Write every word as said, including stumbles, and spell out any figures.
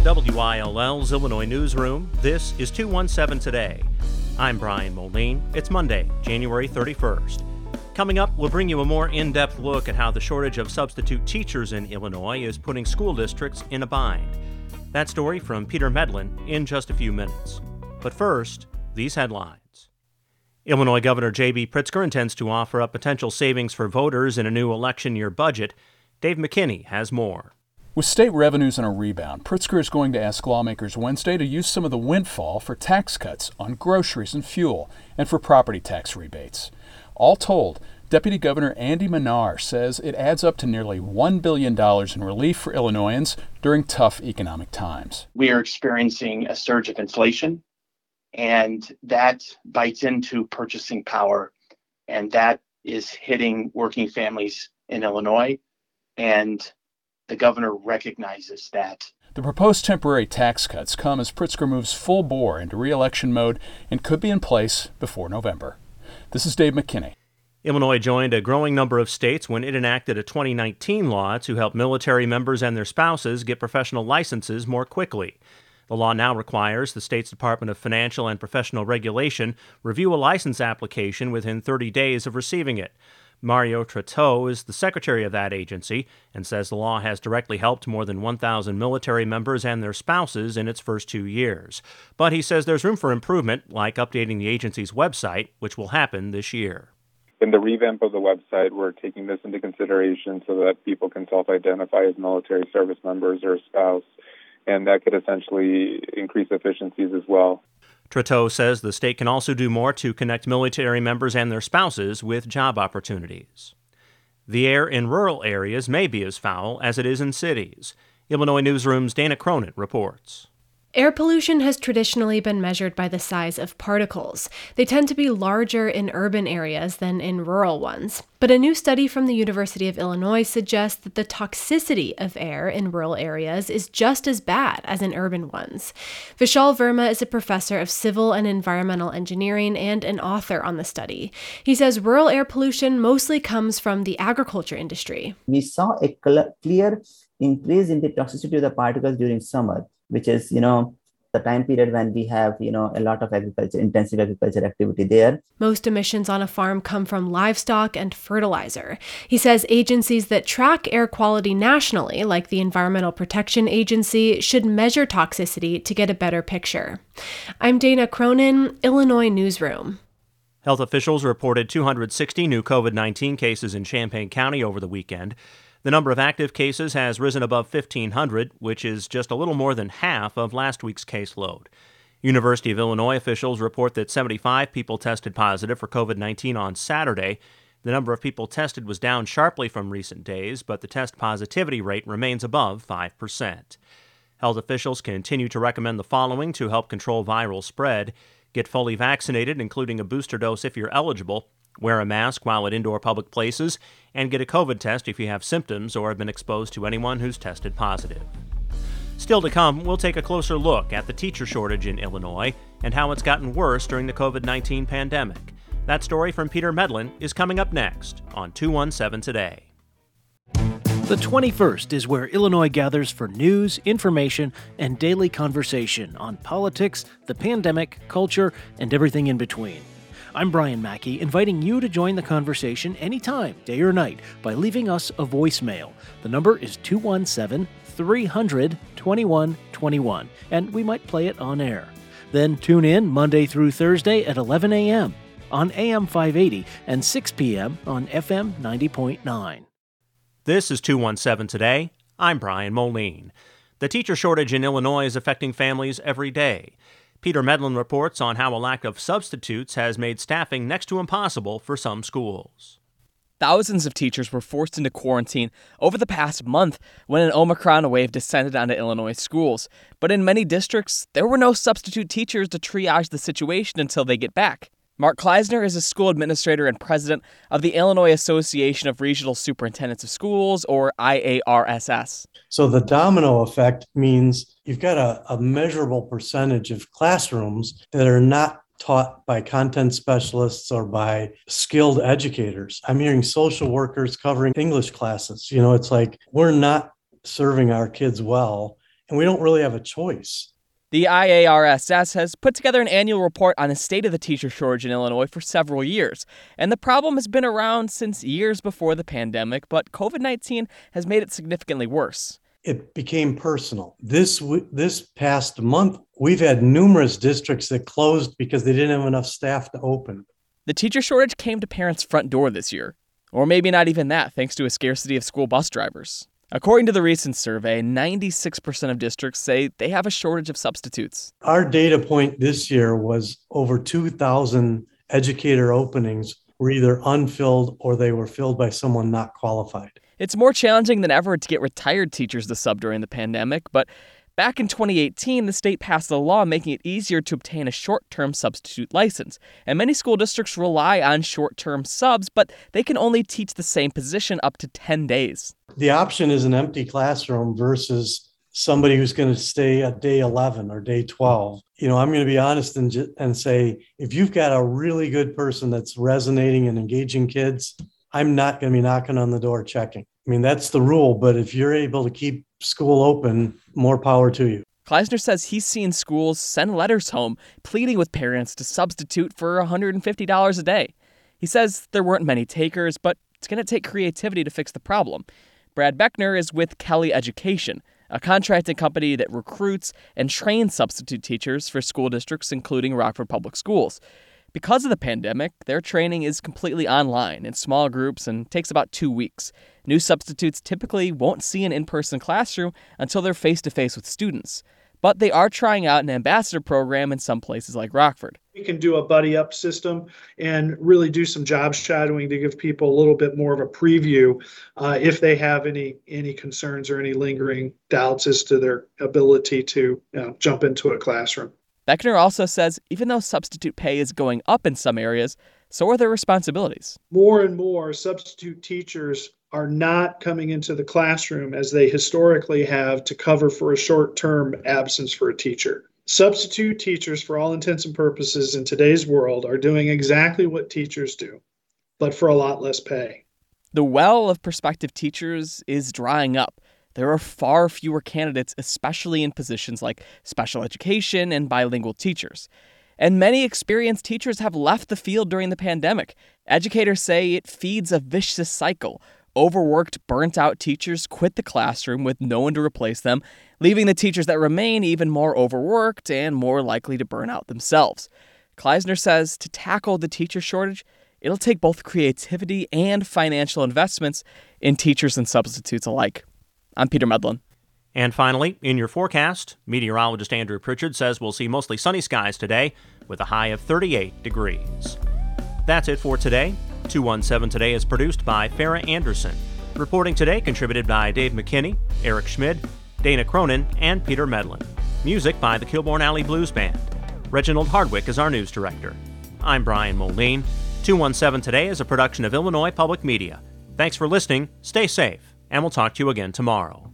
W I L L's Illinois Newsroom, this is two one seven Today. I'm Brian Moline. It's Monday, January thirty-first. Coming up, we'll bring you a more in-depth look at how the shortage of substitute teachers in Illinois is putting school districts in a bind. That story from Peter Medlin in just a few minutes. But first, these headlines. Illinois Governor J B. Pritzker intends to offer up potential savings for voters in a new election year budget. Dave McKinney has more. With state revenues on a rebound, Pritzker is going to ask lawmakers Wednesday to use some of the windfall for tax cuts on groceries and fuel and for property tax rebates. All told, Deputy Governor Andy Manar says it adds up to nearly one billion dollars in relief for Illinoisans during tough economic times. We are experiencing a surge of inflation, and that bites into purchasing power, and that is hitting working families in Illinois, and the governor recognizes that. The proposed temporary tax cuts come as Pritzker moves full bore into re-election mode and could be in place before November. This is Dave McKinney. Illinois joined a growing number of states when it enacted a twenty nineteen law to help military members and their spouses get professional licenses more quickly. The law now requires the state's Department of Financial and Professional Regulation review a license application within thirty days of receiving it. Mario Tretteau is the secretary of that agency and says the law has directly helped more than one thousand military members and their spouses in its first two years. But he says there's room for improvement, like updating the agency's website, which will happen this year. In the revamp of the website, we're taking this into consideration so that people can self-identify as military service members or a spouse, and that could essentially increase efficiencies as well. Tretteau says the state can also do more to connect military members and their spouses with job opportunities. The air in rural areas may be as foul as it is in cities. Illinois Newsroom's Dana Cronin reports. Air pollution has traditionally been measured by the size of particles. They tend to be larger in urban areas than in rural ones. But a new study from the University of Illinois suggests that the toxicity of air in rural areas is just as bad as in urban ones. Vishal Verma is a professor of civil and environmental engineering and an author on the study. He says rural air pollution mostly comes from the agriculture industry. We saw a clear increase in the toxicity of the particles during summer, which is, you know, the time period when we have, you know, a lot of agriculture, intensive agriculture activity there. Most emissions on a farm come from livestock and fertilizer. He says agencies that track air quality nationally, like the Environmental Protection Agency, should measure toxicity to get a better picture. I'm Dana Cronin, Illinois Newsroom. Health officials reported two hundred sixty new covid nineteen cases in Champaign County over the weekend. The number of active cases has risen above fifteen hundred, which is just a little more than half of last week's caseload. University of Illinois officials report that seventy-five people tested positive for covid nineteen on Saturday. The number of people tested was down sharply from recent days, but the test positivity rate remains above five percent. Health officials continue to recommend the following to help control viral spread: get fully vaccinated, including a booster dose if you're eligible, wear a mask while at indoor public places, and get a COVID test if you have symptoms or have been exposed to anyone who's tested positive. Still to come, we'll take a closer look at the teacher shortage in Illinois and how it's gotten worse during the covid nineteen pandemic. That story from Peter Medlin is coming up next on two one seven Today. The twenty-first is where Illinois gathers for news, information, and daily conversation on politics, the pandemic, culture, and everything in between. I'm Brian Mackey, inviting you to join the conversation anytime, day or night, by leaving us a voicemail. The number is two one seven, three hundred, twenty-one twenty-one, and we might play it on air. Then tune in Monday through Thursday at eleven a.m. on A M five eighty and six p.m. on F M ninety point nine. This is two one seven Today. I'm Brian Moline. The teacher shortage in Illinois is affecting families every day. Peter Medlin reports on how a lack of substitutes has made staffing next to impossible for some schools. Thousands of teachers were forced into quarantine over the past month when an Omicron wave descended onto Illinois schools. But in many districts, there were no substitute teachers to triage the situation until they get back. Mark Kleisner is a school administrator and president of the Illinois Association of Regional Superintendents of Schools, or I A R S S. So the domino effect means you've got a, a measurable percentage of classrooms that are not taught by content specialists or by skilled educators. I'm hearing social workers covering English classes. You know, it's like we're not serving our kids well. and we don't really have a choice. The I A R S S has put together an annual report on the state of the teacher shortage in Illinois for several years, and the problem has been around since years before the pandemic, but covid nineteen has made it significantly worse. It became personal. This this past month, we've had numerous districts that closed because they didn't have enough staff to open. The teacher shortage came to parents' front door this year, or maybe not even that, thanks to a scarcity of school bus drivers. According to the recent survey, ninety-six percent of districts say they have a shortage of substitutes. Our data point this year was over two thousand educator openings were either unfilled or they were filled by someone not qualified. It's more challenging than ever to get retired teachers to sub during the pandemic, but back in twenty eighteen, the state passed a law making it easier to obtain a short-term substitute license. And many school districts rely on short-term subs, but they can only teach the same position up to ten days. The option is an empty classroom versus somebody who's going to stay at day eleven or day twelve. You know, I'm going to be honest and, and say, if you've got a really good person that's resonating and engaging kids, I'm not going to be knocking on the door checking. I mean, that's the rule, but if you're able to keep school open, more power to you. Kleisner says he's seen schools send letters home pleading with parents to substitute for one hundred fifty dollars a day. He says there weren't many takers, but it's going to take creativity to fix the problem. Brad Beckner is with Kelly Education, a contracting company that recruits and trains substitute teachers for school districts, including Rockford Public Schools. Because of the pandemic, their training is completely online in small groups and takes about two weeks. New substitutes typically won't see an in-person classroom until they're face-to-face with students. But they are trying out an ambassador program in some places like Rockford. We can do a buddy-up system and really do some job shadowing to give people a little bit more of a preview uh, if they have any any concerns or any lingering doubts as to their ability to you know, jump into a classroom. Beckner also says even though substitute pay is going up in some areas, so are their responsibilities. More and more substitute teachers are not coming into the classroom as they historically have to cover for a short-term absence for a teacher. Substitute teachers, for all intents and purposes in today's world, are doing exactly what teachers do, but for a lot less pay. The well of prospective teachers is drying up. There are far fewer candidates, especially in positions like special education and bilingual teachers. And many experienced teachers have left the field during the pandemic. Educators say it feeds a vicious cycle. Overworked, burnt-out teachers quit the classroom with no one to replace them, leaving the teachers that remain even more overworked and more likely to burn out themselves. Kleisner says to tackle the teacher shortage, it'll take both creativity and financial investments in teachers and substitutes alike. I'm Peter Medlin. And finally, in your forecast, meteorologist Andrew Pritchard says we'll see mostly sunny skies today with a high of thirty-eight degrees. That's it for today. two one seven Today is produced by Farah Anderson. Reporting today contributed by Dave McKinney, Eric Schmid, Dana Cronin, and Peter Medlin. Music by the Kilbourne Alley Blues Band. Reginald Hardwick is our news director. I'm Brian Moline. two one seven Today is a production of Illinois Public Media. Thanks for listening, stay safe, and we'll talk to you again tomorrow.